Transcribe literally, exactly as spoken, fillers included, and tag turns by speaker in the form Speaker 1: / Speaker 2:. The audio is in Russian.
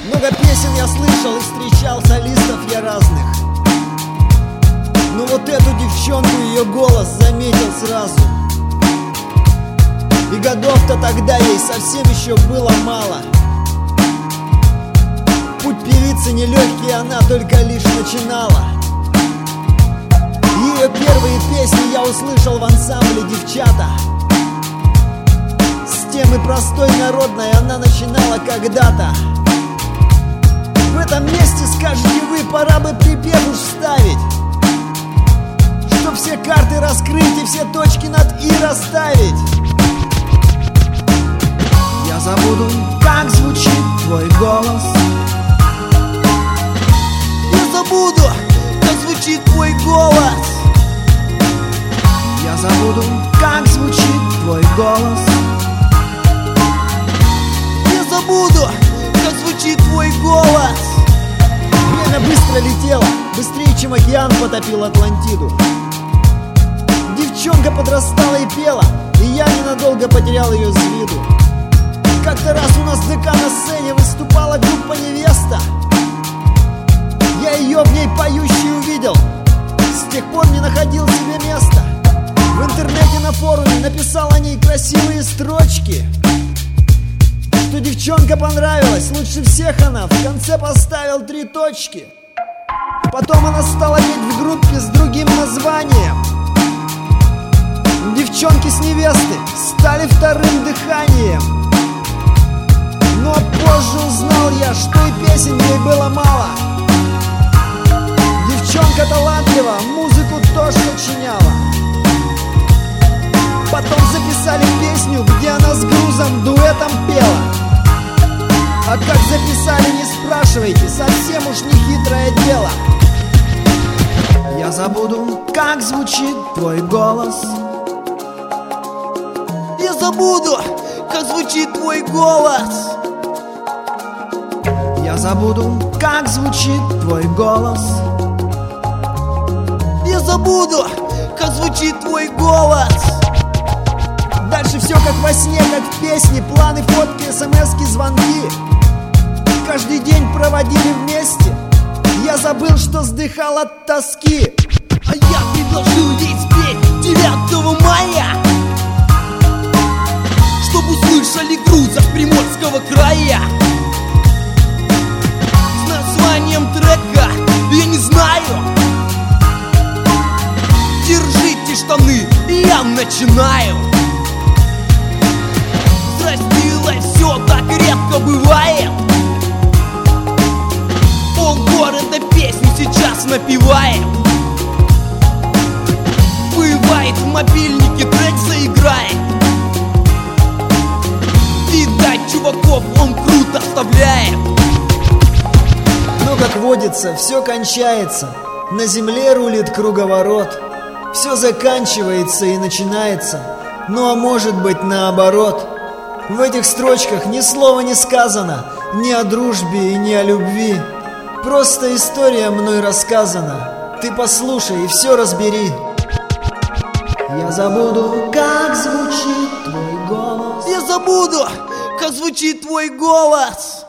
Speaker 1: Много песен я слышал и встречал солистов я разных, но вот эту девчонку, ее голос заметил сразу. И годов-то тогда ей совсем еще было мало. Путь певицы нелегкий, она только лишь начинала. Ее первые песни я услышал в ансамбле «Девчата». С темы простой народной она начинала когда-то. В этом месте, скажете вы, пора бы припев уж вставить, чтоб все карты раскрыть и все точки над «и» расставить. Я забуду, как звучит твой голос. Я забуду, как звучит твой голос. Я забуду, как звучит твой голос. Я забуду, как звучит твой голос. Время быстро летело, быстрее, чем океан потопил Атлантиду. Девчонка подрастала и пела, и я ненадолго потерял ее с виду. Как-то раз у нас в ДК на сцене выступала группа «Невеста». Я ее в ней поющей увидел, с тех пор не находил себе места. В интернете на форуме написал о ней красивые строчки, что девчонка понравилась, лучше всех она, в конце поставил три точки. Потом она стала петь в группе с другим названием. Девчонки с «Невесты» стали вторым дыханием. Но позже узнал я, что и песен ей было мало. Девчонка талантлива, музыку тоже сочиняла. Потом записали песню, где она с грузом дуэтом пела. А как записали, не спрашивайте, совсем уж не хитрое дело. Я забуду, как звучит твой голос. Я забуду, как звучит твой голос. Я забуду, как звучит твой голос. Я забуду, как звучит твой голос. Дальше все как во сне, как в песне. Планы, фотки, смски, звонки. Каждый день проводили вместе. Я забыл, что сдыхал от тоски.
Speaker 2: А я предложил ей спеть девятого мая, чтобы услышали грузов Приморского края. С названием трека я не знаю. Держите штаны, я начинаю. Взрастилось все, так редко бывает. Полгорода песню сейчас напевает. Бывает, в мобильнике трек заиграет. Видать, чуваков он круто вставляет.
Speaker 1: Но, как водится, все кончается. На земле рулит круговорот. Все заканчивается и начинается. Ну а может быть наоборот. В этих строчках ни слова не сказано ни о дружбе и ни о любви. Просто история мной рассказана. Ты послушай и все разбери. Я забуду, как звучит твой голос.
Speaker 2: Я забуду, как звучит твой голос.